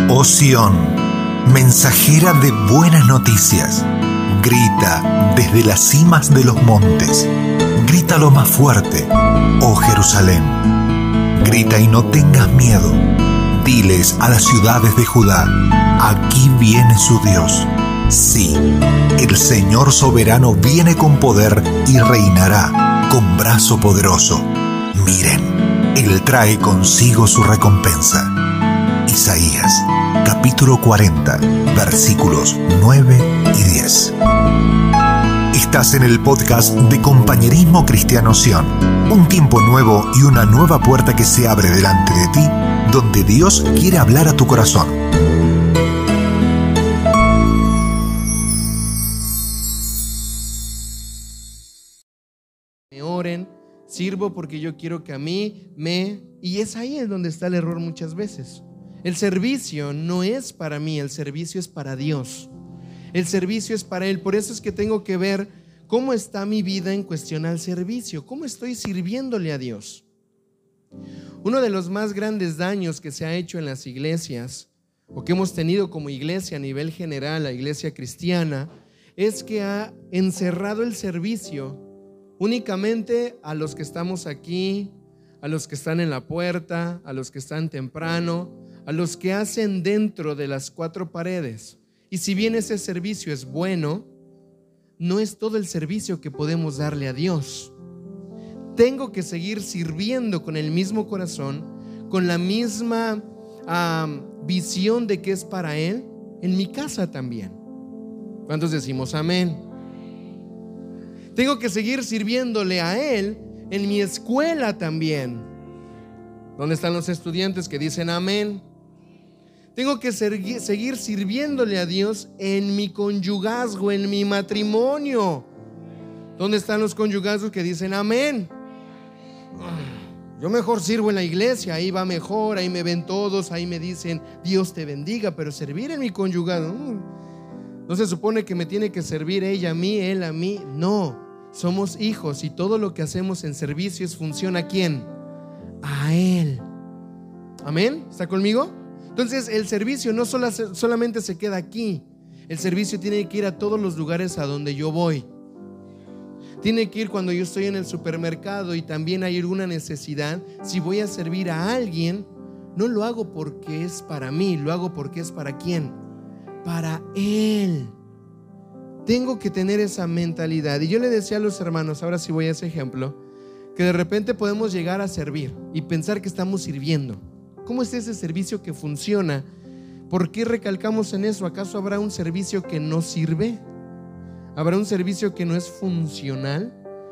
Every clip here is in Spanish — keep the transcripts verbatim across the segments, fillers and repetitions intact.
Oh Sión, mensajera de buenas noticias, grita desde las cimas de los montes, grita lo más fuerte, oh Jerusalén. Grita y no tengas miedo, diles a las ciudades de Judá, aquí viene su Dios. Sí, el Señor soberano viene con poder y reinará con brazo poderoso. Miren, Él trae consigo su recompensa. Isaías, capítulo cuarenta, versículos nueve y diez. Estás en el podcast de Compañerismo Cristiano Sion, un tiempo nuevo y una nueva puerta que se abre delante de ti, donde Dios quiere hablar a tu corazón. Me oren, sirvo porque yo quiero que a mí me... Y es ahí es donde está el error muchas veces. El servicio no es para mí, el servicio es para Dios. El servicio es para Él. Por eso es que tengo que ver cómo está mi vida en cuestión al servicio. ¿Cómo estoy sirviéndole a Dios? Uno de los más grandes daños que se ha hecho en las iglesias, o que hemos tenido como iglesia a nivel general, la iglesia cristiana, es que ha encerrado el servicio únicamente a los que estamos aquí, a los que están en la puerta, a los que están temprano, a los que hacen dentro de las cuatro paredes. Y si bien ese servicio es bueno, no es todo el servicio que podemos darle a Dios. Tengo que seguir sirviendo con el mismo corazón, con la misma um, visión de que es para Él, en mi casa también. ¿Cuántos decimos amén? Tengo que seguir sirviéndole a Él en mi escuela también. ¿Dónde están los estudiantes que dicen amén? Tengo que ser, seguir sirviéndole a Dios en mi conyugazgo, en mi matrimonio. ¿Dónde están los conyugazgos que dicen amén? Yo mejor sirvo en la iglesia, ahí va mejor, ahí me ven todos, ahí me dicen Dios te bendiga, pero servir en mi conyugazgo, no se supone que me tiene que servir ella a mí, él a mí. No, somos hijos y todo lo que hacemos en servicio es función ¿a quién? A Él. ¿Amén? ¿Está conmigo? Entonces el servicio no sola, solamente se queda aquí. El servicio tiene que ir a todos los lugares a donde yo voy. Tiene que ir cuando yo estoy en el supermercado y también hay alguna necesidad. Si voy a servir a alguien, no lo hago porque es para mí, lo hago porque es para quién, para Él. Tengo que tener esa mentalidad. Y yo le decía a los hermanos, ahora sí voy a ese ejemplo, que de repente podemos llegar a servir y pensar que estamos sirviendo. ¿Cómo es ese servicio que funciona? ¿Por qué recalcamos en eso? ¿Acaso habrá un servicio que no sirve? ¿Habrá un servicio que no es funcional?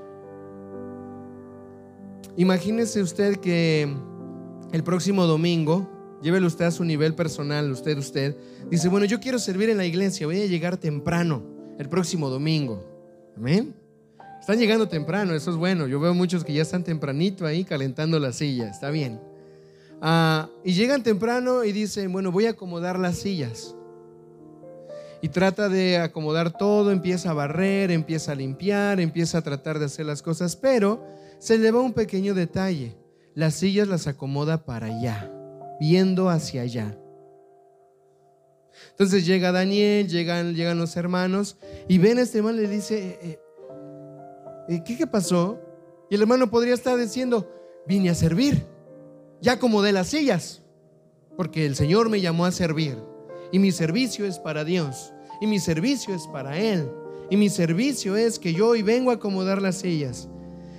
Imagínese usted que el próximo domingo, llévelo usted a su nivel personal, usted, usted, dice, bueno, yo quiero servir en la iglesia, voy a llegar temprano el próximo domingo. ¿Amén? Están llegando temprano, eso es bueno. Yo veo muchos que ya están tempranito ahí calentando la silla, está bien. Uh, y llegan temprano y dicen, bueno, voy a acomodar las sillas. Y trata de acomodar todo, empieza a barrer, empieza a limpiar, empieza a tratar de hacer las cosas, pero se le va un pequeño detalle. Las sillas las acomoda para allá, viendo hacia allá. Entonces llega Daniel, llegan, llegan los hermanos y ven a este hermano y le dice, eh, eh, ¿qué, ¿qué pasó? Y el hermano podría estar diciendo, vine a servir, ya acomodé las sillas, porque el Señor me llamó a servir. Y mi servicio es para Dios, y mi servicio es para Él, y mi servicio es que yo hoy vengo a acomodar las sillas.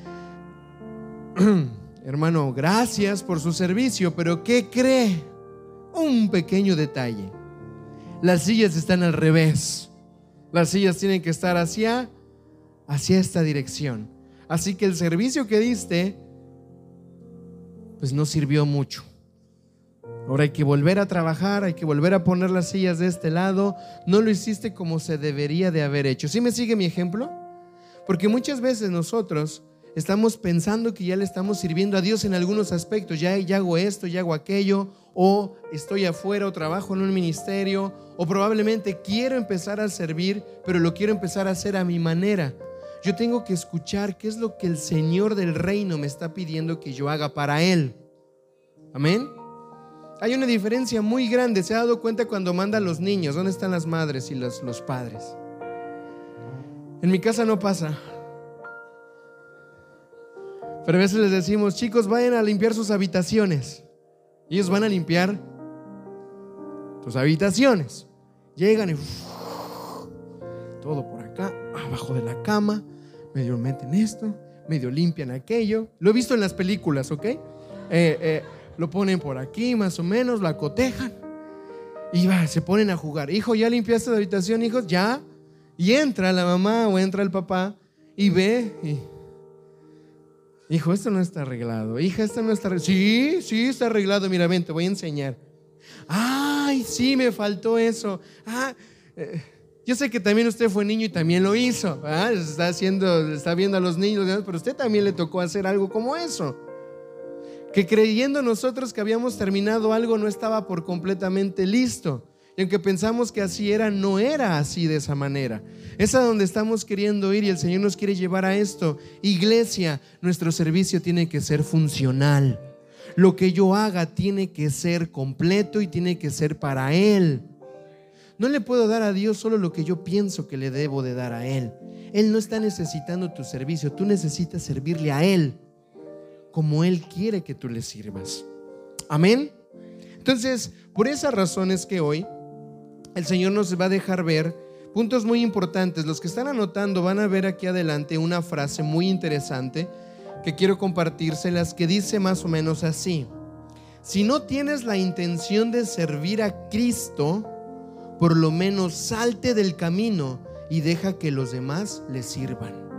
Hermano, gracias por su servicio, pero ¿qué cree? Un pequeño detalle. Las sillas están al revés. Las sillas tienen que estar hacia, hacia esta dirección. Así que el servicio que diste, pues no sirvió mucho. Ahora hay que volver a trabajar, hay que volver a poner las sillas de este lado. No lo hiciste como se debería de haber hecho. ¿Sí me sigue mi ejemplo? Porque muchas veces nosotros estamos pensando que ya le estamos sirviendo a Dios en algunos aspectos. Ya, ya hago esto, ya hago aquello, o estoy afuera, o trabajo en un ministerio, o probablemente quiero empezar a servir, pero lo quiero empezar a hacer a mi manera. Yo tengo que escuchar qué es lo que el Señor del reino me está pidiendo que yo haga para Él. Amén. Hay una diferencia muy grande. ¿Se ha dado cuenta cuando manda a los niños? ¿Dónde están las madres y los, los padres? En mi casa no pasa. Pero a veces les decimos: chicos, vayan a limpiar sus habitaciones. Y ellos van a limpiar tus habitaciones. Llegan y uf, todo por acá, abajo de la cama, medio meten esto, medio limpian aquello. Lo he visto en las películas, ¿ok? Eh, eh, lo ponen por aquí más o menos, lo acotejan y va, se ponen a jugar. Hijo, ¿ya limpiaste la habitación, hijos? Ya. Y entra la mamá o entra el papá y ve y, hijo, esto no está arreglado. Hija, esto no está arreglado. Sí, sí está arreglado. Mira, ven, te voy a enseñar. Ay, sí, me faltó eso. Ah, eh, yo sé que también usted fue niño y también lo hizo. ¿Ah? Está haciendo, está viendo a los niños, pero usted también le tocó hacer algo como eso. Que creyendo nosotros que habíamos terminado algo, no estaba por completamente listo. Y aunque pensamos que así era, no era así de esa manera. Es a donde estamos queriendo ir y el Señor nos quiere llevar a esto. Iglesia, nuestro servicio tiene que ser funcional. Lo que yo haga tiene que ser completo y tiene que ser para Él. No le puedo dar a Dios solo lo que yo pienso que le debo de dar a Él. Él no está necesitando tu servicio, tú necesitas servirle a Él como Él quiere que tú le sirvas. Amén. Entonces, por esas razones que hoy el Señor nos va a dejar ver puntos muy importantes. Los que están anotando van a ver aquí adelante una frase muy interesante que quiero compartírselas, que dice más o menos así: si no tienes la intención de servir a Cristo, por lo menos salte del camino y deja que los demás le sirvan.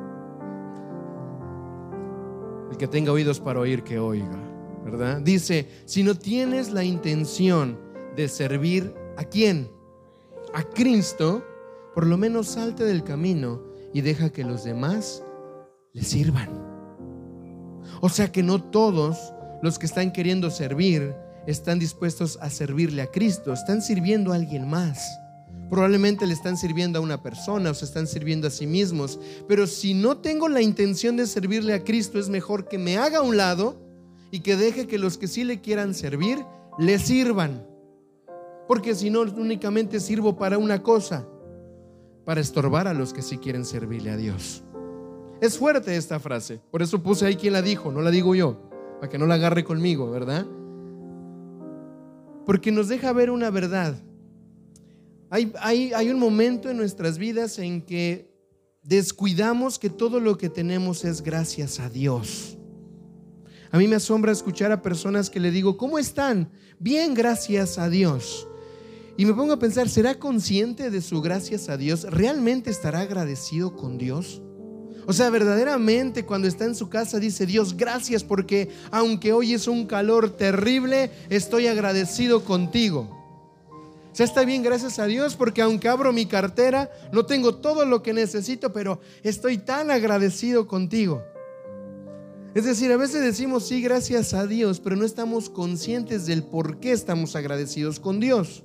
El que tenga oídos para oír, que oiga, ¿verdad? Dice: si no tienes la intención de servir ¿a quién? A Cristo, por lo menos salte del camino y deja que los demás le sirvan. O sea que no todos los que están queriendo servir están dispuestos a servirle a Cristo, están sirviendo a alguien más. Probablemente le están sirviendo a una persona o se están sirviendo a sí mismos. Pero si no tengo la intención de servirle a Cristo, es mejor que me haga a un lado y que deje que los que sí le quieran servir le sirvan. Porque si no, únicamente sirvo para una cosa: para estorbar a los que sí quieren servirle a Dios. Es fuerte esta frase, por eso puse ahí quien la dijo, no la digo yo, para que no la agarre conmigo, ¿verdad? Porque nos deja ver una verdad. Hay, hay, hay un momento en nuestras vidas en que descuidamos que todo lo que tenemos es gracias a Dios. A mí me asombra escuchar a personas que le digo: ¿cómo están? Bien, gracias a Dios. Y me pongo a pensar, ¿será consciente de su gracias a Dios? ¿Realmente estará agradecido con Dios? O sea, verdaderamente cuando está en su casa dice: Dios, gracias porque aunque hoy es un calor terrible, estoy agradecido contigo. O sea, está bien, gracias a Dios, porque aunque abro mi cartera, no tengo todo lo que necesito, pero estoy tan agradecido contigo. Es decir, a veces decimos sí, gracias a Dios, pero no estamos conscientes del por qué estamos agradecidos con Dios.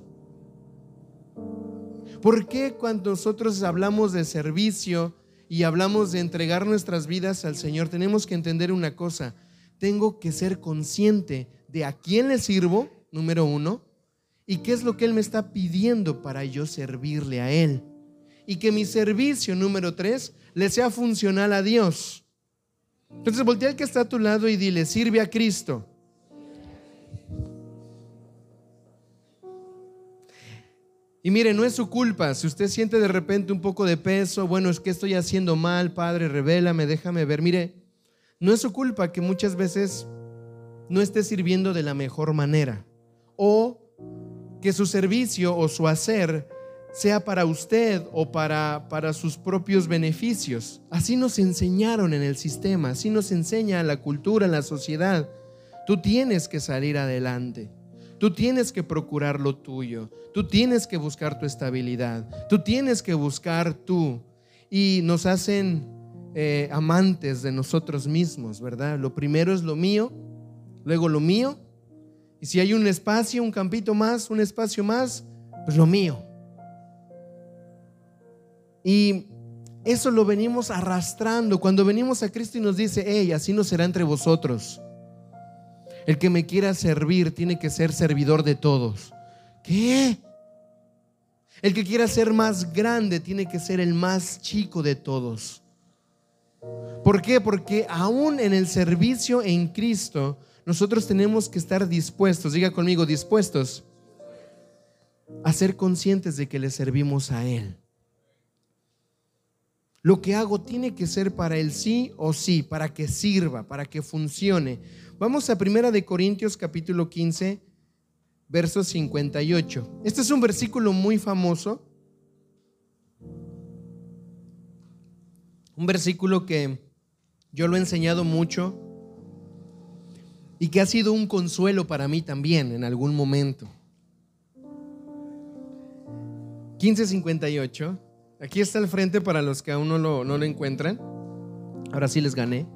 ¿Por qué cuando nosotros hablamos de servicio y hablamos de entregar nuestras vidas al Señor, tenemos que entender una cosa? Tengo que ser consciente de a quién le sirvo, número uno, y qué es lo que Él me está pidiendo para yo servirle a Él. Y que mi servicio, número tres, le sea funcional a Dios. Entonces voltea al que está a tu lado y dile: sirve a Cristo. Y mire, no es su culpa. Si usted siente de repente un poco de peso, bueno, es que estoy haciendo mal, Padre, revélame, déjame ver. Mire, no es su culpa que muchas veces no esté sirviendo de la mejor manera, o que su servicio o su hacer sea para usted o para, para sus propios beneficios. Así nos enseñaron en el sistema, así nos enseña la cultura, la sociedad. Tú tienes que salir adelante. Tú tienes que procurar lo tuyo. Tú tienes que buscar tu estabilidad. Tú tienes que buscar tú. Y nos hacen eh, amantes de nosotros mismos, ¿verdad? Lo primero es lo mío, luego lo mío. Y si hay un espacio, un campito más, un espacio más, pues lo mío. Y eso lo venimos arrastrando. Cuando venimos a Cristo y nos dice: hey, así no será entre vosotros. El que me quiera servir tiene que ser servidor de todos. ¿Qué? El que quiera ser más grande tiene que ser el más chico de todos. ¿Por qué? Porque aún en el servicio en Cristo, nosotros tenemos que estar dispuestos, diga conmigo, dispuestos a ser conscientes de que le servimos a Él. Lo que hago tiene que ser para el sí o sí, para que sirva, para que funcione. Vamos a primera de Corintios capítulo quince, verso cincuenta y ocho. Este es un versículo muy famoso. Un versículo que yo lo he enseñado mucho y que ha sido un consuelo para mí también en algún momento. quince cincuenta y ocho. Aquí está al frente para los que aún no lo, no lo encuentran. Ahora sí les gané.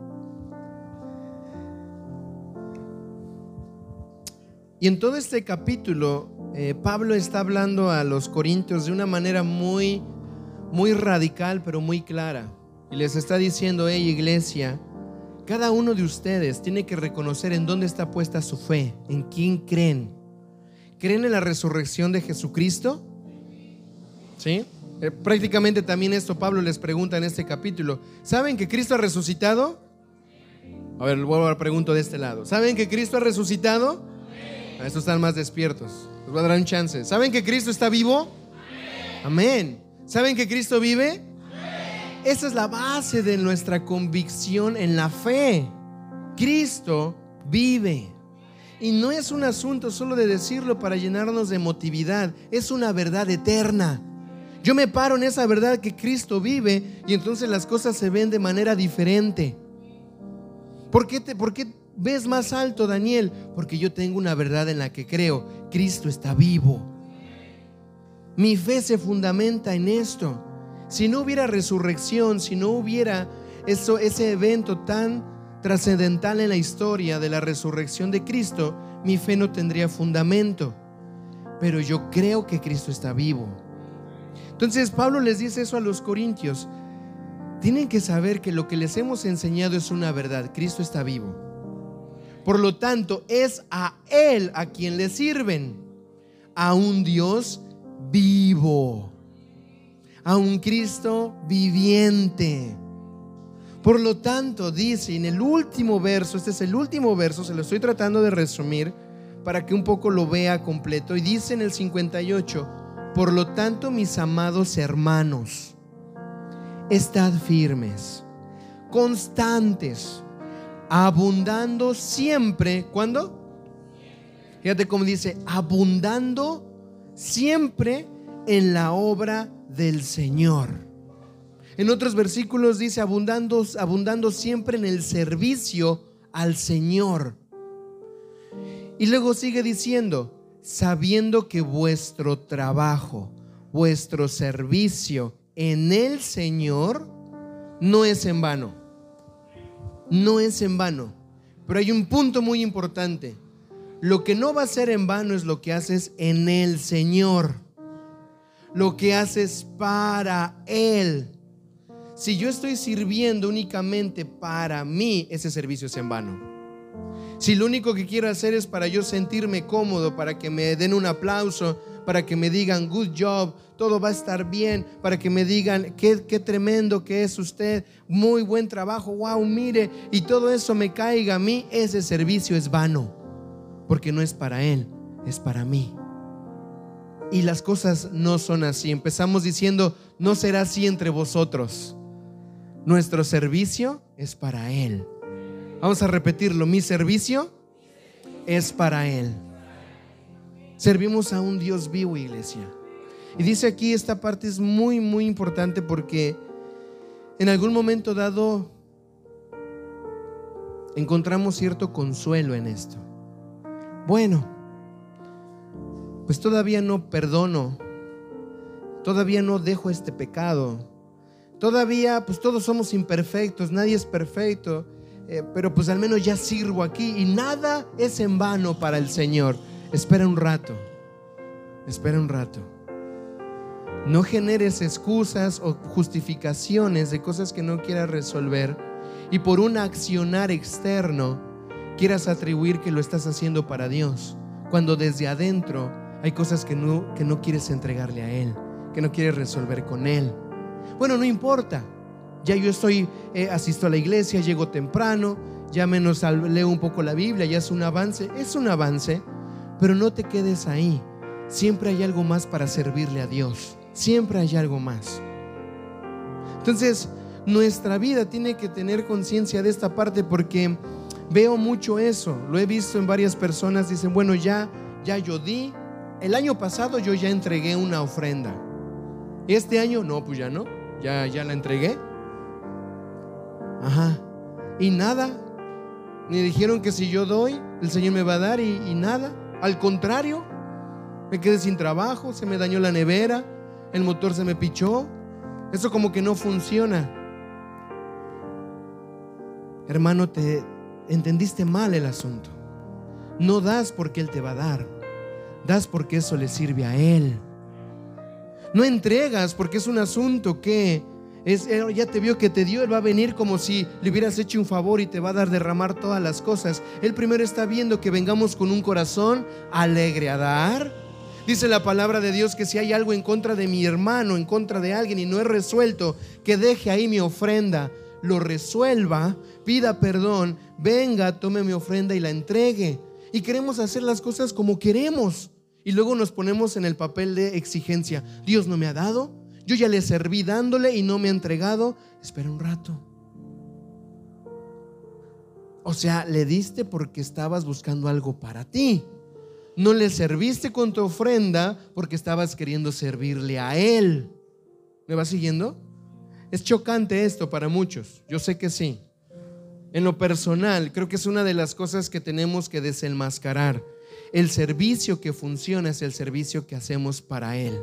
Y en todo este capítulo, eh, Pablo está hablando a los corintios de una manera muy, muy radical, pero muy clara. Y les está diciendo: hey, iglesia, cada uno de ustedes tiene que reconocer en dónde está puesta su fe, en quién creen. ¿Creen en la resurrección de Jesucristo? ¿Sí? Eh, prácticamente también esto Pablo les pregunta en este capítulo. ¿Saben que Cristo ha resucitado? A ver, vuelvo a la pregunta de este lado. ¿Saben que Cristo ha resucitado? A estos están más despiertos. Les voy a dar un chance. ¿Saben que Cristo está vivo? Amén. ¿Saben que Cristo vive? Esa es la base de nuestra convicción en la fe. Cristo vive. Y no es un asunto solo de decirlo para llenarnos de emotividad. Es una verdad eterna. Yo me paro en esa verdad que Cristo vive y entonces las cosas se ven de manera diferente. ¿Por qué, te, ¿Por qué ves más alto, Daniel? Porque yo tengo una verdad en la que creo. Cristo está vivo. Mi fe se fundamenta en esto. Si no hubiera resurrección, si no hubiera eso, ese evento tan trascendental en la historia de la resurrección de Cristo, mi fe no tendría fundamento. Pero yo creo que Cristo está vivo. Entonces Pablo les dice eso a los corintios. Tienen que saber que lo que les hemos enseñado es una verdad. Cristo está vivo. Por lo tanto, es a Él a quien le sirven. A un Dios vivo. A un Cristo viviente. Por lo tanto, dice en el último verso, este es el último verso, se lo estoy tratando de resumir para que un poco lo vea completo. Y dice en el cincuenta y ocho: por lo tanto, mis amados hermanos, estad firmes, constantes, abundando siempre. ¿Cuándo? Fíjate cómo dice: abundando siempre en la obra del Señor. En otros versículos dice abundando, abundando siempre en el servicio al Señor. Y luego sigue diciendo: sabiendo que vuestro trabajo, vuestro servicio en el Señor no es en vano. No es en vano. Pero hay un punto muy importante. Lo que no va a ser en vano es lo que haces en el Señor. Lo que haces para Él. Si yo estoy sirviendo únicamente para mí, ese servicio es en vano. Si lo único que quiero hacer es para yo sentirme cómodo, para que me den un aplauso, para que me digan good job, todo va a estar bien, para que me digan qué, qué tremendo que es usted, muy buen trabajo, wow, mire, y todo eso me caiga a mí, ese servicio es vano, porque no es para Él, es para mí. Y las cosas no son así. Empezamos diciendo: no será así entre vosotros. Nuestro servicio es para Él. Vamos a repetirlo: mi servicio es para Él. Servimos a un Dios vivo, iglesia. Y dice aquí, esta parte es muy muy importante, porque en algún momento dado encontramos cierto consuelo en esto. Bueno, pues todavía no perdono, todavía no dejo este pecado, todavía pues todos somos imperfectos, nadie es perfecto, eh, pero pues al menos ya sirvo aquí y nada es en vano para el Señor. Espera un rato, espera un rato. No generes excusas o justificaciones de cosas que no quieras resolver, y por un accionar externo quieras atribuir que lo estás haciendo para Dios, cuando desde adentro hay cosas que no, que no quieres entregarle a Él, que no quieres resolver con Él. Bueno, no importa, ya yo estoy, eh, asisto a la iglesia, llego temprano, ya menos leo un poco la Biblia, ya es un avance, es un avance, pero no te quedes ahí. Siempre hay algo más para servirle a Dios, siempre hay algo más. Entonces, nuestra vida tiene que tener conciencia de esta parte, porque veo mucho eso, lo he visto en varias personas. Dicen, bueno, ya, ya yo di, el año pasado yo ya entregué una ofrenda, este año no, pues ya no, ya, ya la entregué. Ajá, y nada, me dijeron que si yo doy, el Señor me va a dar, y, y nada, al contrario, me quedé sin trabajo, se me dañó la nevera, el motor se me pichó. Eso como que no funciona. Hermano, te entendiste mal el asunto. No das porque Él te va a dar, das porque eso le sirve a Él. No entregas porque es un asunto que es, ya te vio que te dio, Él va a venir como si le hubieras hecho un favor y te va a dar, derramar todas las cosas. Él primero está viendo que vengamos con un corazón alegre a dar. Dice la palabra de Dios que si hay algo en contra de mi hermano, en contra de alguien, y no he resuelto, que deje ahí mi ofrenda, lo resuelva, pida perdón, venga, tome mi ofrenda y la entregue. Y queremos hacer las cosas como queremos, y luego nos ponemos en el papel de exigencia. Dios no me ha dado, yo ya le serví dándole y no me ha entregado. Espera un rato. O sea, le diste porque estabas buscando algo para ti. No le serviste con tu ofrenda porque estabas queriendo servirle a Él. ¿Me vas siguiendo? Es chocante esto para muchos, yo sé que sí. En lo personal, creo que es una de las cosas que tenemos que desenmascarar. El servicio que funciona es el servicio que hacemos para Él.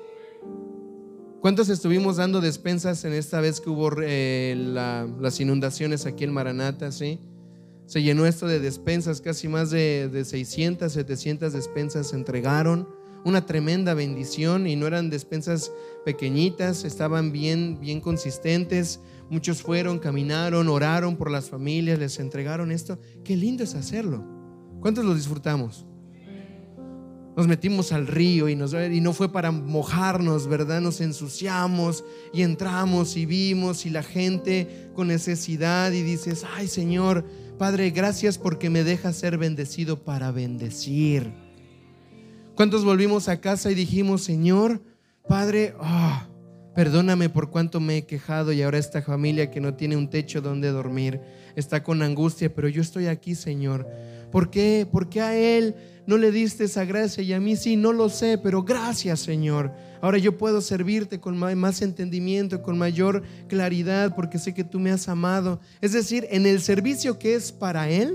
¿Cuántos estuvimos dando despensas en esta vez que hubo eh, la, las inundaciones aquí en Maranata? ¿Sí? Se llenó esto de despensas, casi más de, de seiscientas, setecientas despensas se entregaron. Una tremenda bendición, y no eran despensas pequeñitas, estaban bien, bien consistentes. Muchos fueron, caminaron, oraron por las familias, les entregaron esto. Qué lindo es hacerlo. ¿Cuántos lo disfrutamos? Nos metimos al río y, nos, y no fue para mojarnos, ¿verdad? Nos ensuciamos y entramos y vimos, y la gente con necesidad, y dices, ay Señor, Padre, gracias porque me dejas ser bendecido para bendecir. ¿Cuántos volvimos a casa y dijimos, Señor, Padre, oh, perdóname por cuánto me he quejado, y ahora esta familia que no tiene un techo donde dormir está con angustia, pero yo estoy aquí, Señor? ¿Por qué? ¿Por qué a él no le diste esa gracia y a mí sí? No lo sé, pero gracias, Señor. Ahora yo puedo servirte con más entendimiento, con mayor claridad, porque sé que tú me has amado. Es decir, en el servicio que es para Él,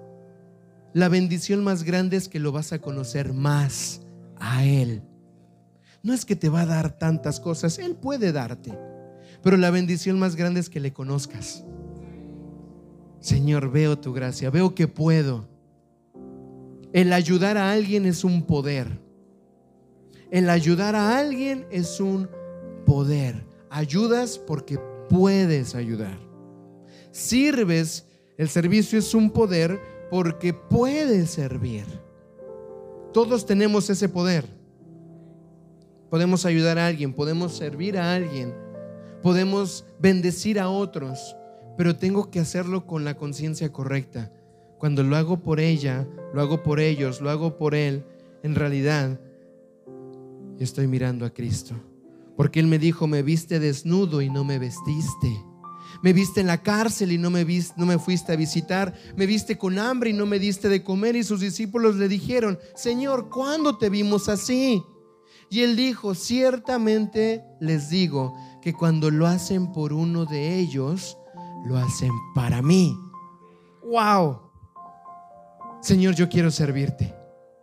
la bendición más grande es que lo vas a conocer más a Él. No es que te va a dar tantas cosas, Él puede darte, pero la bendición más grande es que le conozcas. Señor, veo tu gracia, veo que puedo. El ayudar a alguien es un poder. El ayudar a alguien es un poder. Ayudas porque puedes ayudar. Sirves, el servicio es un poder porque puedes servir. Todos tenemos ese poder. Podemos ayudar a alguien, podemos servir a alguien, podemos bendecir a otros, pero tengo que hacerlo con la conciencia correcta. Cuando lo hago por ella, lo hago por ellos, lo hago por él, en realidad estoy mirando a Cristo, porque Él me dijo, me viste desnudo y no me vestiste, me viste en la cárcel y no me, viste, no me fuiste a visitar, me viste con hambre y no me diste de comer. Y sus discípulos le dijeron, Señor, ¿cuándo te vimos así? Y Él dijo, ciertamente les digo que cuando lo hacen por uno de ellos, lo hacen para mí. ¡Wow! Señor, yo quiero servirte.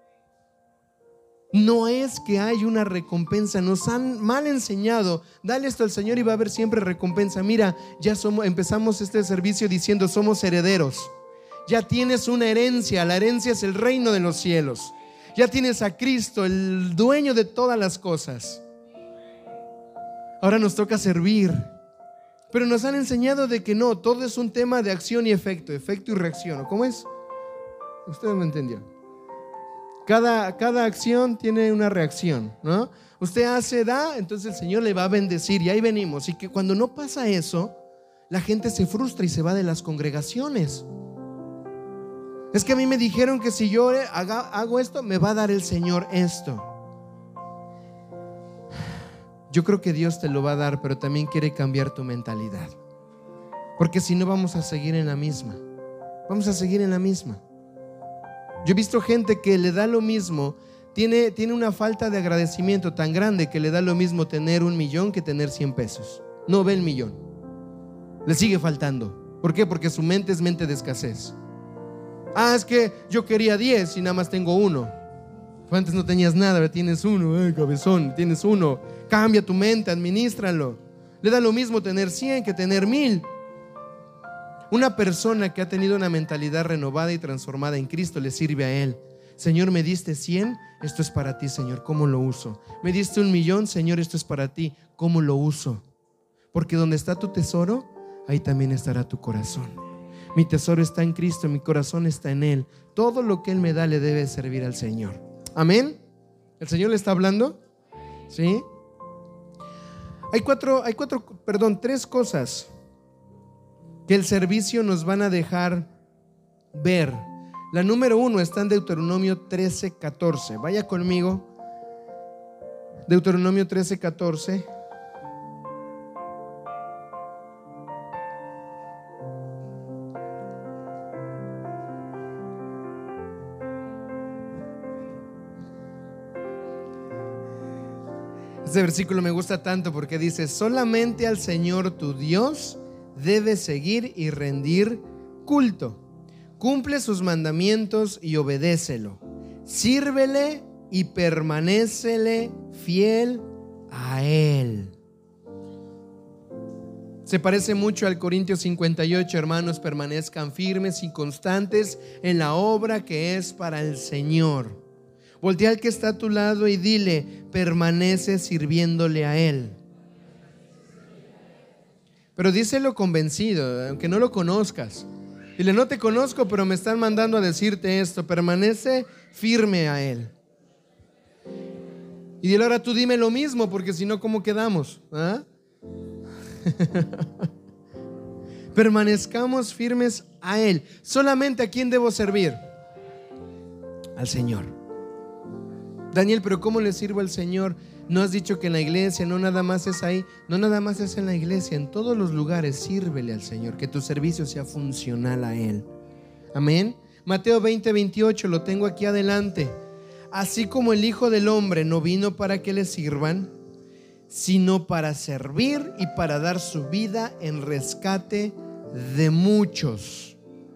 No es que hay una recompensa, nos han mal enseñado, dale esto al Señor y va a haber siempre recompensa. Mira, ya somos, empezamos este servicio diciendo somos herederos. Ya tienes una herencia, la herencia es el reino de los cielos. Ya tienes a Cristo, el dueño de todas las cosas. Ahora nos toca servir. Pero nos han enseñado de que no, todo es un tema de acción y efecto, efecto y reacción, ¿o cómo es? Usted me entendió. Cada, cada acción tiene una reacción, ¿no? Usted hace, da, entonces el Señor le va a bendecir y ahí venimos. Y que cuando no pasa eso, la gente se frustra y se va de las congregaciones. Es que a mí me dijeron que si yo haga, hago esto, me va a dar el Señor esto. Yo creo que Dios te lo va a dar, pero también quiere cambiar tu mentalidad. Porque si no vamos a seguir en la misma. Vamos a seguir en la misma. Yo he visto gente que le da lo mismo, tiene, tiene una falta de agradecimiento tan grande que le da lo mismo tener un millón que tener cien pesos. No ve el millón. Le sigue faltando. ¿Por qué? Porque su mente es mente de escasez. Ah, es que yo quería diez y nada más tengo uno. Antes no tenías nada, ahora tienes uno. Ay, cabezón, tienes uno. Cambia tu mente, administralo. Le da lo mismo tener cien que tener mil. Una persona que ha tenido una mentalidad renovada y transformada en Cristo le sirve a Él. Señor, me diste cien, esto es para ti, Señor, ¿cómo lo uso? Me diste un millón, Señor, esto es para ti, ¿cómo lo uso? Porque donde está tu tesoro, ahí también estará tu corazón. Mi tesoro está en Cristo, mi corazón está en Él. Todo lo que Él me da le debe servir al Señor. Amén. ¿El Señor le está hablando? ¿Sí? Hay cuatro, hay cuatro, perdón, tres cosas que el servicio nos van a dejar ver. La número uno está en Deuteronomio trece, catorce. Vaya conmigo. Deuteronomio trece, catorce. Este versículo me gusta tanto porque dice: solamente al Señor tu Dios debes seguir y rendir culto. Cumple sus mandamientos y obedécelo. Sírvele y permanécele fiel a Él. Se parece mucho al Corintios cincuenta y ocho, hermanos, permanezcan firmes y constantes en la obra que es para el Señor. Voltea al que está a tu lado y dile: permanece sirviéndole a Él. Pero díselo convencido, aunque no lo conozcas. Dile: no te conozco, pero me están mandando a decirte esto. Permanece firme a Él. Y dile: ahora tú dime lo mismo, porque si no, ¿cómo quedamos? ¿Ah? Permanezcamos firmes a Él. ¿Solamente a quién debo servir? Al Señor. Daniel, pero ¿cómo le sirvo al Señor? No has dicho que en la iglesia, no nada más es ahí, no nada más es en la iglesia, en todos los lugares sírvele al Señor, que tu servicio sea funcional a Él. Amén. Mateo veinte, veintiocho, lo tengo aquí adelante. Así como el Hijo del Hombre no vino para que le sirvan, sino para servir y para dar su vida en rescate de muchos.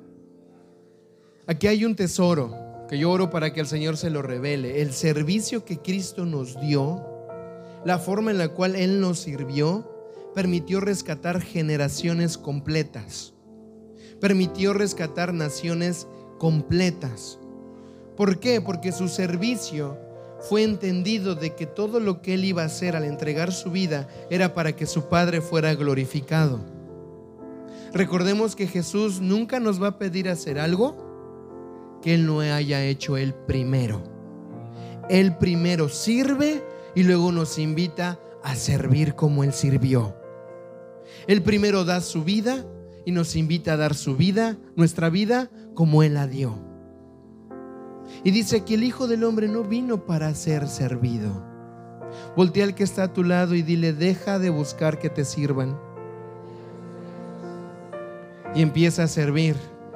Aquí hay un tesoro que yo oro para que el Señor se lo revele. El servicio que Cristo nos dio, la forma en la cual Él nos sirvió, permitió rescatar generaciones completas, permitió rescatar naciones completas. ¿Por qué? Porque su servicio fue entendido de que todo lo que Él iba a hacer al entregar su vida era para que su Padre fuera glorificado. Recordemos que Jesús nunca nos va a pedir hacer algo que Él no haya hecho Él primero. Él primero sirve y luego nos invita a servir como Él sirvió. Él primero da su vida y nos invita a dar su vida, nuestra vida, como Él la dio. Y dice que el Hijo del Hombre no vino para ser servido. Voltea al que está a tu lado y dile: deja de buscar que te sirvan y empieza a servir.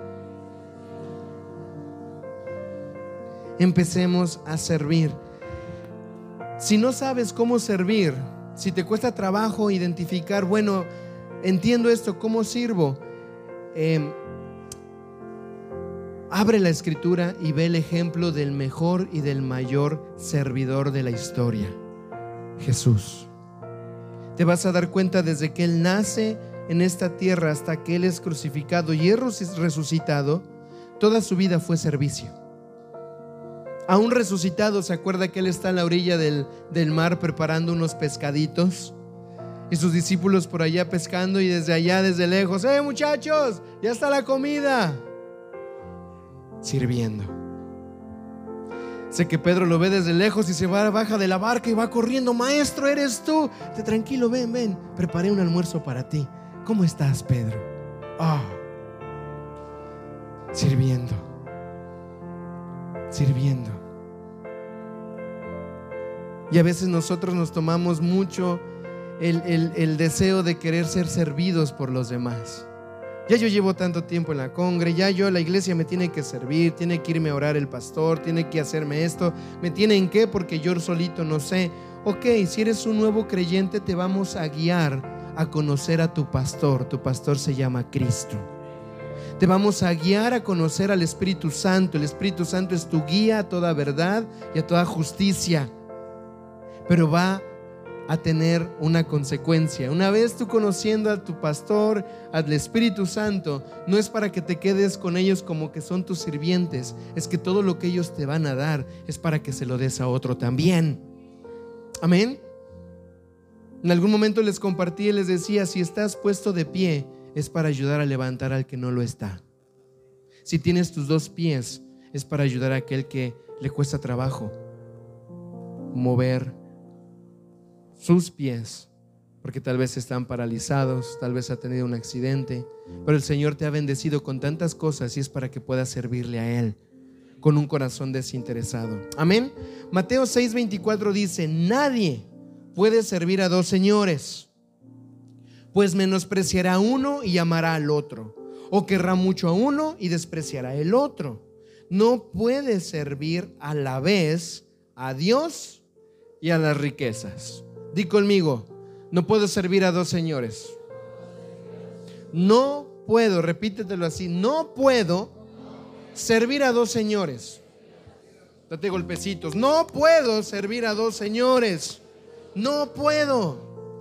Empecemos a servir. Si no sabes cómo servir, si te cuesta trabajo identificar, bueno, entiendo esto, ¿cómo sirvo? Eh, abre la Escritura y ve el ejemplo del mejor y del mayor servidor de la historia, Jesús. Te vas a dar cuenta desde que Él nace en esta tierra hasta que Él es crucificado y es resucitado, toda su vida fue servicio. Aún resucitado, ¿se acuerda que Él está a la orilla del, del mar preparando unos pescaditos? Y sus discípulos por allá pescando, y desde allá, desde lejos: ¡eh, muchachos! ¡Ya está la comida! sirviendo. Sé que Pedro lo ve desde lejos y se va, baja de la barca y va corriendo. Maestro, eres tú. Te tranquilo, ven, ven. Preparé un almuerzo para ti. ¿Cómo estás, Pedro? Ah, oh, sirviendo. Sirviendo. Y a veces nosotros nos tomamos mucho el, el, el deseo de querer ser servidos por los demás. Ya yo llevo tanto tiempo en la congre, ya yo, la iglesia me tiene que servir, tiene que irme a orar el pastor, tiene que hacerme esto, me tienen que, porque yo solito no sé. Ok, si eres un nuevo creyente, te vamos a guiar a conocer a tu pastor. Tu pastor se llama Cristo. Te vamos a guiar a conocer al Espíritu Santo. El Espíritu Santo es tu guía a toda verdad y a toda justicia. Pero va a tener una consecuencia. Una vez tú conociendo a tu pastor, al Espíritu Santo, no es para que te quedes con ellos como que son tus sirvientes. Es que todo lo que ellos te van a dar es para que se lo des a otro también. Amén. En algún momento les compartí y les decía: si estás puesto de pie, es para ayudar a levantar al que no lo está. Si tienes tus dos pies, es para ayudar a aquel que le cuesta trabajo mover sus pies, porque tal vez están paralizados, tal vez ha tenido un accidente, pero el Señor te ha bendecido con tantas cosas y es para que puedas servirle a Él con un corazón desinteresado. Amén. Mateo seis veinticuatro dice: nadie puede servir a dos señores, pues menospreciará a uno y amará al otro, o querrá mucho a uno y despreciará el otro. No puede servir a la vez a Dios y a las riquezas. Di conmigo: no puedo servir a dos señores. No puedo, repítetelo así: no puedo servir a dos señores. Date golpecitos. No puedo servir a dos señores. No puedo.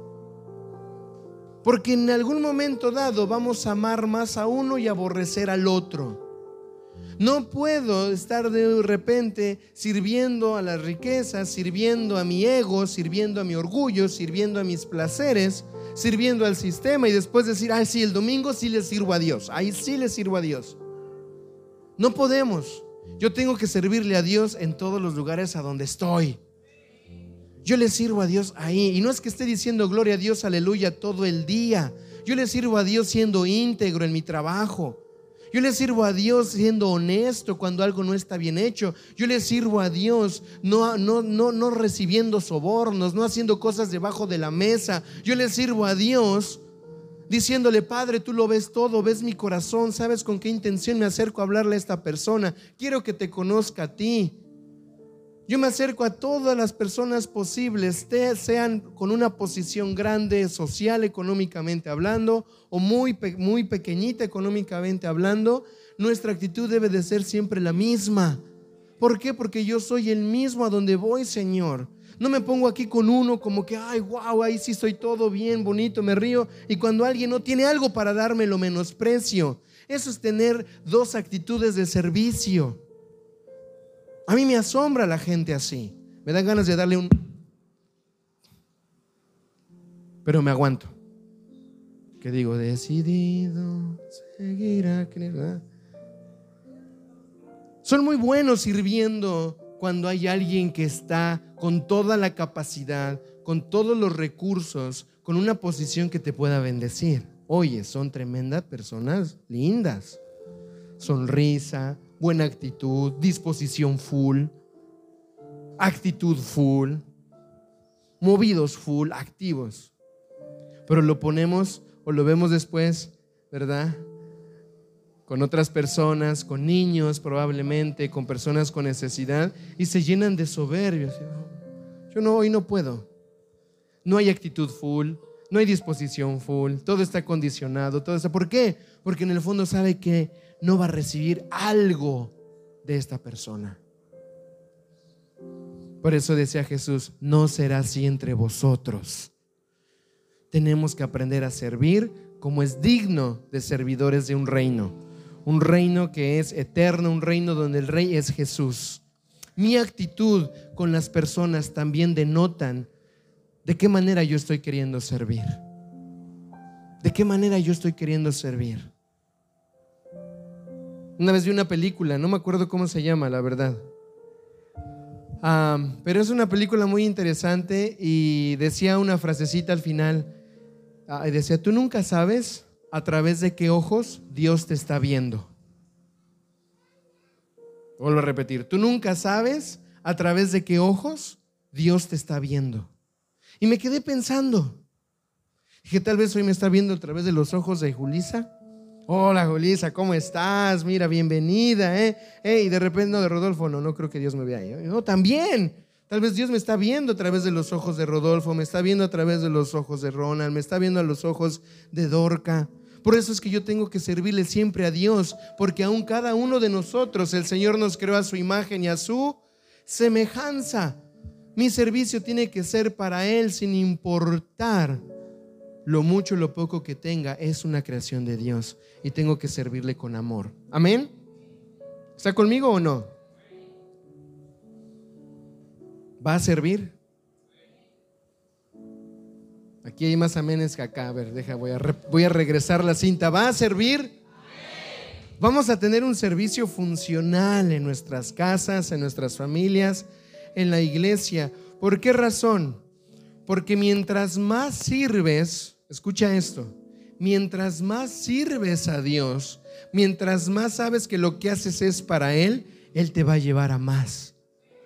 Porque en algún momento dado vamos a amar más a uno y aborrecer al otro. No puedo estar de repente sirviendo a las riquezas, sirviendo a mi ego, sirviendo a mi orgullo, sirviendo a mis placeres, sirviendo al sistema y después decir: ay, sí, el domingo sí le sirvo a Dios, ahí sí le sirvo a Dios. No podemos. Yo tengo que servirle a Dios en todos los lugares a donde estoy. Yo le sirvo a Dios ahí. Y no es que esté diciendo gloria a Dios, aleluya, todo el día. Yo le sirvo a Dios siendo íntegro en mi trabajo. Yo le sirvo a Dios siendo honesto cuando algo no está bien hecho. Yo le sirvo a Dios no, no, no, no recibiendo sobornos, no haciendo cosas debajo de la mesa. Yo le sirvo a Dios diciéndole: Padre, tú lo ves todo, ves mi corazón, sabes con qué intención me acerco a hablarle a esta persona. Quiero que te conozca a ti. Yo me acerco a todas las personas posibles, sean con una posición grande, social, económicamente hablando, o muy, muy pequeñita económicamente hablando. Nuestra actitud debe de ser siempre la misma. ¿Por qué? Porque yo soy el mismo a donde voy, Señor. No me pongo aquí con uno como que, ay, wow, ahí sí soy todo bien, bonito, me río. Y cuando alguien no tiene algo para darme, lo menosprecio. Eso es tener dos actitudes de servicio. A mí me asombra la gente así. Me dan ganas de darle un... pero me aguanto. Que digo: decidido seguir a Cristo. Son muy buenos sirviendo cuando hay alguien que está con toda la capacidad, con todos los recursos, con una posición que te pueda bendecir. Oye, son tremendas personas lindas. Sonrisa, buena actitud, disposición full, actitud full, movidos full, activos. Pero lo ponemos o lo vemos después, ¿verdad? Con otras personas, con niños probablemente, con personas con necesidad, y se llenan de soberbia. Yo no, hoy no puedo. No hay actitud full, no hay disposición full, todo está condicionado, todo está. ¿Por qué? Porque en el fondo sabe que no va a recibir algo de esta persona. Por eso decía Jesús: no será así entre vosotros. Tenemos que aprender a servir como es digno de servidores de un reino. Un reino que es eterno, un reino donde el rey es Jesús. Mi actitud con las personas también denotan de qué manera yo estoy queriendo servir. De qué manera yo estoy queriendo servir. Una vez vi una película, no me acuerdo cómo se llama, la verdad. Um, pero es una película muy interesante y decía una frasecita al final. Uh, y decía, tú nunca sabes a través de qué ojos Dios te está viendo. Vuelvo a repetir, tú nunca sabes a través de qué ojos Dios te está viendo. Y me quedé pensando, dije, tal vez hoy me está viendo a través de los ojos de Julisa. Hola Julisa, ¿cómo estás? Mira, bienvenida, ¿eh? ¿eh? Y de repente, no, de Rodolfo, no, no creo que Dios me vea ahí. No, también, tal vez Dios me está viendo a través de los ojos de Rodolfo, me está viendo a través de los ojos de Ronald, me está viendo a los ojos de Dorca. Por eso es que yo tengo que servirle siempre a Dios, porque aún cada uno de nosotros, el Señor nos creó a su imagen y a su semejanza. Mi servicio tiene que ser para Él sin importar lo mucho o lo poco que tenga. Es una creación de Dios y tengo que servirle con amor. ¿Amén? ¿Está conmigo o no? ¿Va a servir? Aquí hay más amenes que acá. A ver, deja, voy a, re, voy a regresar la cinta. ¿Va a servir? Vamos a tener un servicio funcional en nuestras casas, en nuestras familias, en la iglesia. ¿Por qué razón? Porque mientras más sirves, escucha esto, mientras más sirves a Dios, mientras más sabes que lo que haces es para Él, Él te va a llevar a más.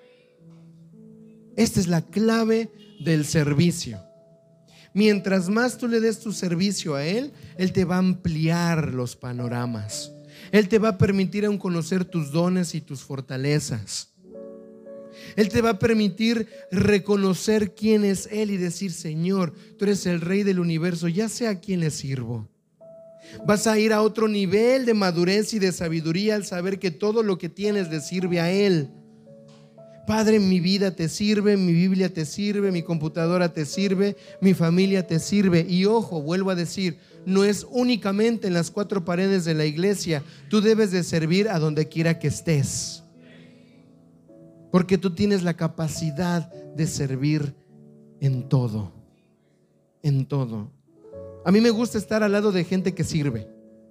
Esta es la clave del servicio. Mientras más tú le des tu servicio a Él, Él te va a ampliar los panoramas. Él te va a permitir aún conocer tus dones y tus fortalezas. Él te va a permitir reconocer quién es Él y decir, Señor, tú eres el Rey del universo, ya sé a quién le sirvo. Vas a ir a otro nivel de madurez y de sabiduría al saber que todo lo que tienes le sirve a Él. Padre, mi vida te sirve, mi Biblia te sirve, mi computadora te sirve, mi familia te sirve. Y ojo, vuelvo a decir, no es únicamente en las cuatro paredes de la iglesia. Tú debes de servir a donde quiera que estés, porque tú tienes la capacidad de servir en todo, en todo. A mí me gusta estar al lado de gente que sirve.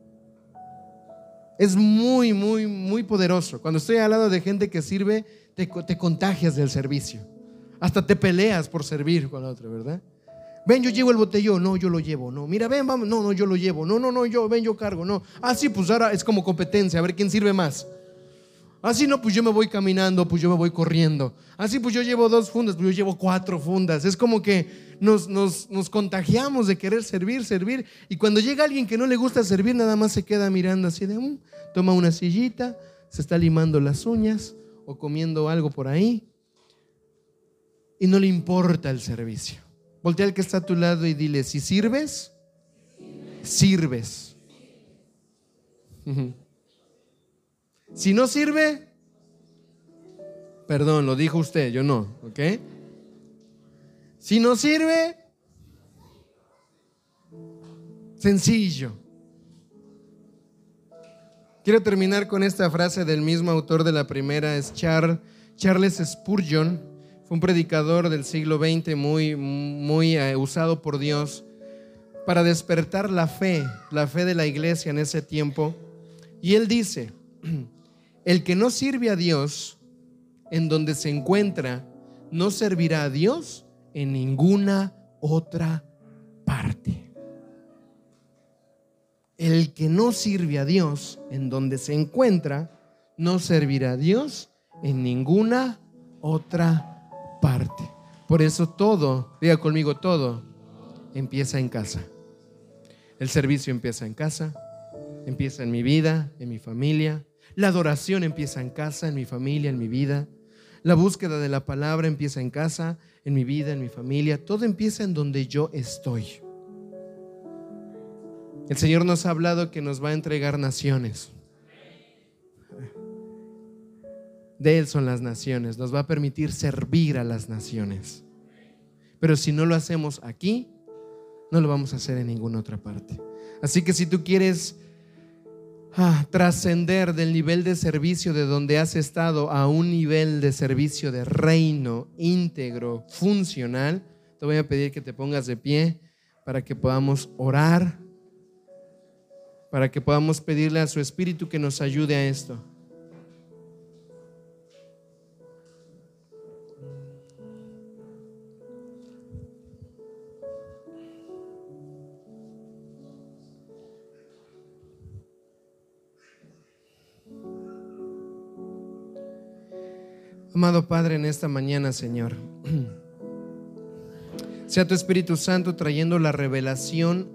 Es muy, muy, muy poderoso. Cuando estoy al lado de gente que sirve, te, te contagias del servicio. Hasta te peleas por servir con la otra, ¿verdad? Ven, yo llevo el botellón. No, yo lo llevo. No, mira, ven, vamos. No, no, yo lo llevo. No, no, no, yo, ven, yo cargo. No. Ah, sí, pues ahora es como competencia, a ver quién sirve más. Así no, pues yo me voy caminando, pues yo me voy corriendo. Así pues yo llevo dos fundas, pues yo llevo cuatro fundas. Es como que nos, nos, nos contagiamos de querer servir, servir. Y cuando llega alguien que no le gusta servir, nada más se queda mirando así de um, toma una sillita, se está limando las uñas o comiendo algo por ahí y no le importa el servicio. Voltea al que está a tu lado y dile, si sirves, sirves. Si no sirve, perdón, lo dijo usted, yo no, ¿ok? Si no sirve, sencillo. Quiero terminar con esta frase del mismo autor de la primera, es Char, Charles Spurgeon. Fue un predicador del siglo veinte muy, muy uh, usado por Dios para despertar la fe, la fe de la iglesia en ese tiempo. Y él dice, el que no sirve a Dios en donde se encuentra, no servirá a Dios en ninguna otra parte. El que no sirve a Dios en donde se encuentra, no servirá a Dios en ninguna otra parte. Por eso todo, diga conmigo, todo empieza en casa. El servicio empieza en casa, empieza en mi vida, en mi familia. La adoración empieza en casa, en mi familia, en mi vida. La búsqueda de la palabra empieza en casa, en mi vida, en mi familia. Todo empieza en donde yo estoy. El Señor nos ha hablado que nos va a entregar naciones. De Él son las naciones. Nos va a permitir servir a las naciones. Pero si no lo hacemos aquí, no lo vamos a hacer en ninguna otra parte. Así que si tú quieres ah, trascender del nivel de servicio de donde has estado a un nivel de servicio de reino íntegro, funcional, te voy a pedir que te pongas de pie para que podamos orar para que podamos pedirle a su Espíritu que nos ayude a esto. Amado Padre, en esta mañana, Señor, sea tu Espíritu Santo trayendo la revelación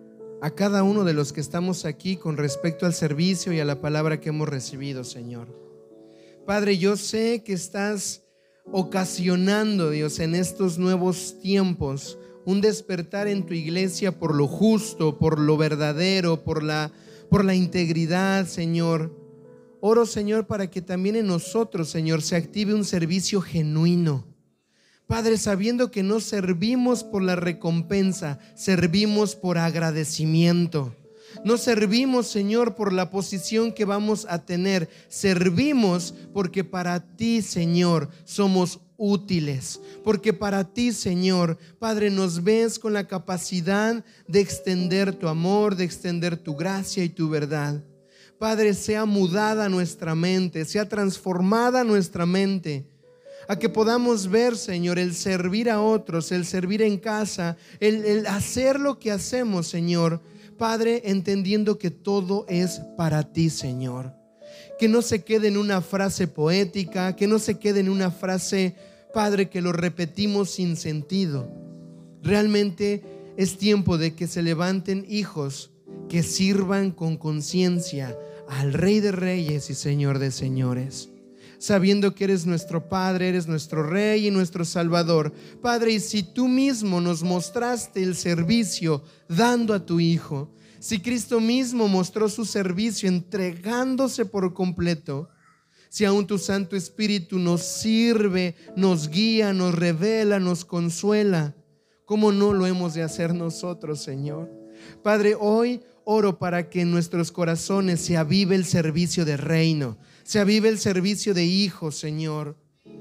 a cada uno de los que estamos aquí con respecto al servicio y a la palabra que hemos recibido, Señor. Padre, yo sé que estás ocasionando, Dios, en estos nuevos tiempos un despertar en tu iglesia por lo justo, por lo verdadero, por la, por la integridad, Señor. Oro, Señor, para que también en nosotros, Señor, se active un servicio genuino. Padre, sabiendo que no servimos por la recompensa, servimos por agradecimiento. No servimos, Señor, por la posición que vamos a tener. Servimos porque para ti, Señor, somos útiles. Porque para ti, Señor, Padre, nos ves con la capacidad de extender tu amor, de extender tu gracia y tu verdad. Padre, sea mudada nuestra mente, sea transformada nuestra mente, a que podamos ver, Señor, el servir a otros, el servir en casa, el, el hacer lo que hacemos, Señor, Padre, entendiendo que todo es para ti, Señor. Que no se quede en una frase poética, que no se quede en una frase, Padre, que lo repetimos sin sentido. Realmente es tiempo de que se levanten hijos que sirvan con conciencia al Rey de Reyes y Señor de Señores, sabiendo que eres nuestro Padre, eres nuestro Rey y nuestro Salvador. Padre, y si tú mismo nos mostraste el servicio dando a tu Hijo, si Cristo mismo mostró su servicio entregándose por completo, si aún tu Santo Espíritu nos sirve, nos guía, nos revela, nos consuela, ¿cómo no lo hemos de hacer nosotros, Señor? Padre, hoy oro para que en nuestros corazones se avive el servicio de reino, se avive el servicio de hijos, Señor.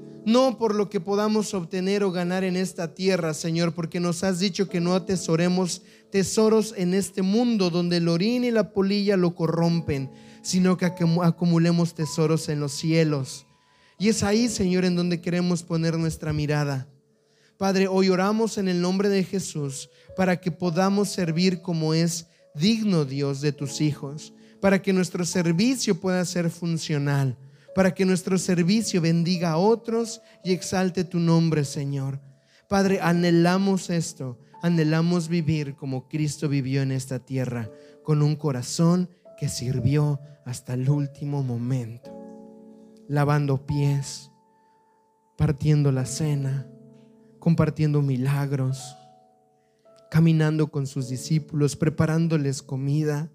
No por lo que podamos obtener o ganar en esta tierra, Señor, porque nos has dicho que no atesoremos tesoros en este mundo donde el orín y la polilla lo corrompen, sino que acumulemos tesoros en los cielos. Y es ahí, Señor, en donde queremos poner nuestra mirada. Padre, hoy oramos en el nombre de Jesús para que podamos servir como es digno, Dios, de tus hijos, para que nuestro servicio pueda ser funcional, para que nuestro servicio bendiga a otros y exalte tu nombre, Señor. Padre, anhelamos esto, anhelamos vivir como Cristo vivió en esta tierra, con un corazón que sirvió hasta el último momento, lavando pies, partiendo la cena, compartiendo milagros, caminando con sus discípulos, preparándoles comida.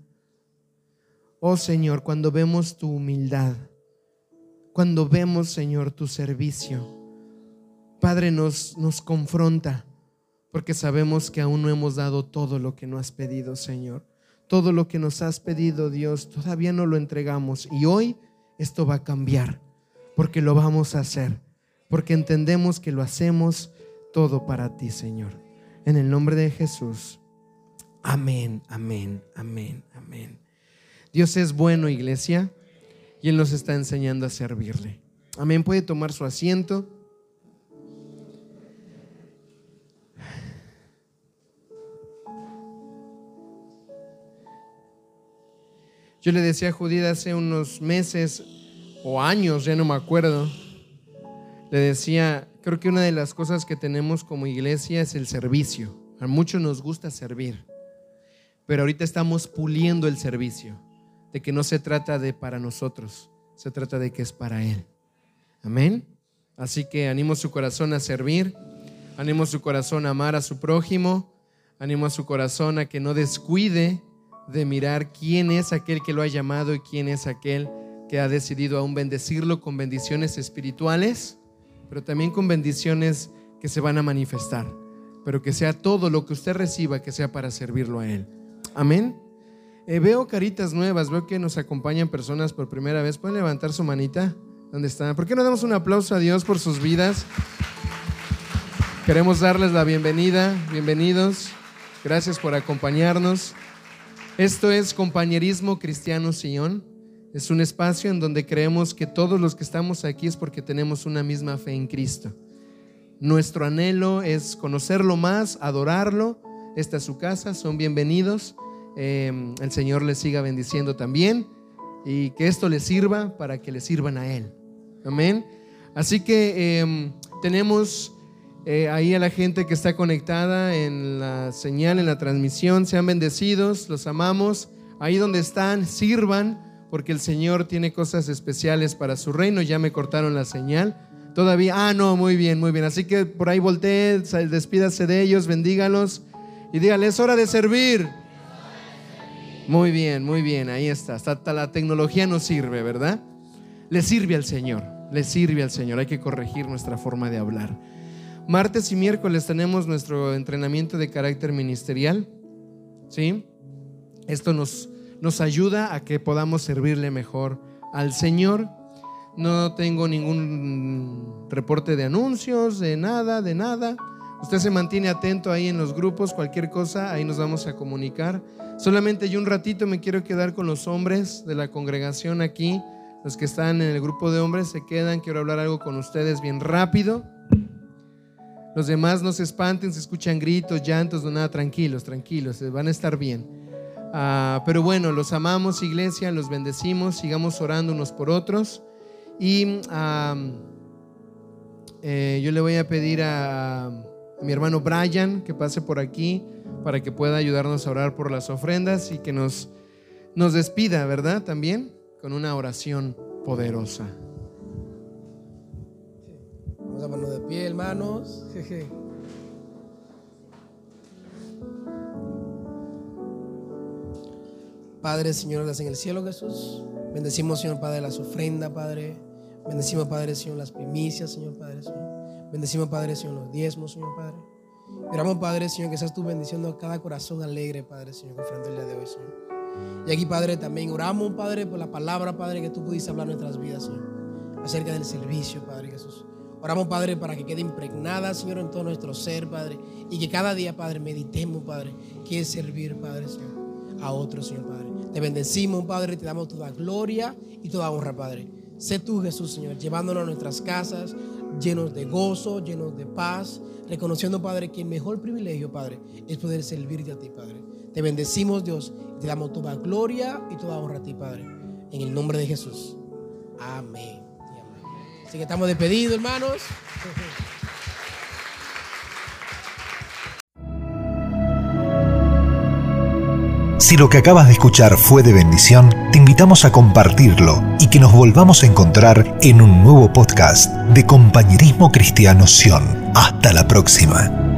Oh Señor, cuando vemos tu humildad, cuando vemos, Señor, tu servicio, Padre, nos, nos confronta, porque sabemos que aún no hemos dado todo lo que nos has pedido, Señor. Todo lo que nos has pedido, Dios, todavía no lo entregamos. Y hoy esto va a cambiar, porque lo vamos a hacer, porque entendemos que lo hacemos todo para ti, Señor. En el nombre de Jesús. Amén, amén, amén, amén. Dios es bueno, iglesia, y Él nos está enseñando a servirle. Amén. Puede tomar su asiento. Yo le decía a Judith hace unos meses o años, ya no me acuerdo, le decía, creo que una de las cosas que tenemos como iglesia es el servicio. A muchos nos gusta servir, pero ahorita estamos puliendo el servicio, de que no se trata de para nosotros, se trata de que es para Él. Amén. Así que animo su corazón a servir, animo su corazón a amar a su prójimo, animo a su corazón a que no descuide de mirar quién es aquel que lo ha llamado y quién es aquel que ha decidido aún bendecirlo con bendiciones espirituales, pero también con bendiciones que se van a manifestar, pero que sea todo lo que usted reciba, que sea para servirlo a Él. Amén. Eh, veo caritas nuevas, veo que nos acompañan personas por primera vez. ¿Pueden levantar su manita? ¿Dónde están? ¿Por qué no damos un aplauso a Dios por sus vidas? Queremos darles la bienvenida, bienvenidos. Gracias por acompañarnos. Esto es Compañerismo Cristiano Sion. Es un espacio en donde creemos que todos los que estamos aquí es porque tenemos una misma fe en Cristo. Nuestro anhelo es conocerlo más, adorarlo. Esta es su casa, son bienvenidos. Eh, el Señor les siga bendiciendo también y que esto les sirva para que le sirvan a Él. Amén. Así que eh, tenemos eh, ahí a la gente que está conectada en la señal, en la transmisión. Sean bendecidos, los amamos. Ahí donde están, sirvan, porque el Señor tiene cosas especiales para su reino. Ya me cortaron la señal todavía. Ah, no, muy bien, muy bien. Así que por ahí voltee, despídase de ellos, bendígalos y dígale: es hora de servir. Muy bien, muy bien, ahí está. Hasta la tecnología nos sirve, ¿verdad? Le sirve al Señor, le sirve al Señor. Hay que corregir nuestra forma de hablar. Martes y miércoles tenemos nuestro entrenamiento de carácter ministerial, ¿sí? Esto nos, nos ayuda a que podamos servirle mejor al Señor. No tengo ningún reporte de anuncios, de nada, de nada. Usted se mantiene atento ahí en los grupos, cualquier cosa, ahí nos vamos a comunicar. Solamente yo un ratito me quiero quedar con los hombres de la congregación aquí. Los que están en el grupo de hombres se quedan. Quiero hablar algo con ustedes bien rápido. Los demás no se espanten, se escuchan gritos, llantos, no nada, tranquilos, tranquilos, van a estar bien. Uh, pero bueno, los amamos, iglesia, los bendecimos, sigamos orando unos por otros. Y uh, eh, yo le voy a pedir a, a mi hermano Brian que pase por aquí para que pueda ayudarnos a orar por las ofrendas y que nos, nos despida, ¿verdad? También con una oración poderosa. Vamos a ponernos de pie, hermanos. Padre, Señor, en el cielo, Jesús, bendecimos, Señor Padre, las ofrendas, Padre. Bendecimos, Padre, Señor, las primicias, Señor Padre, Señor. Bendecimos, Padre, Señor, los diezmos, Señor Padre. Oramos, Padre, Señor, que seas tú bendiciendo a cada corazón alegre, Padre, Señor, que ofrenda el día de hoy, Señor. Y aquí, Padre, también oramos, Padre, por la palabra, Padre, que tú pudiste hablar en nuestras vidas, Señor, acerca del servicio, Padre Jesús. Oramos, Padre, para que quede impregnada, Señor, en todo nuestro ser, Padre, y que cada día, Padre, meditemos, Padre, que es servir, Padre, Señor, a otros, Señor, Padre. Te bendecimos, Padre, te damos toda gloria y toda honra, Padre. Sé tú, Jesús, Señor, llevándonos a nuestras casas, llenos de gozo, llenos de paz, reconociendo, Padre, que el mejor privilegio, Padre, es poder servirte a ti, Padre. Te bendecimos, Dios, y te damos toda gloria y toda honra a ti, Padre, en el nombre de Jesús. Amén. Así que estamos despedidos, hermanos. Si lo que acabas de escuchar fue de bendición, te invitamos a compartirlo y que nos volvamos a encontrar en un nuevo podcast de Compañerismo Cristiano Sion. Hasta la próxima.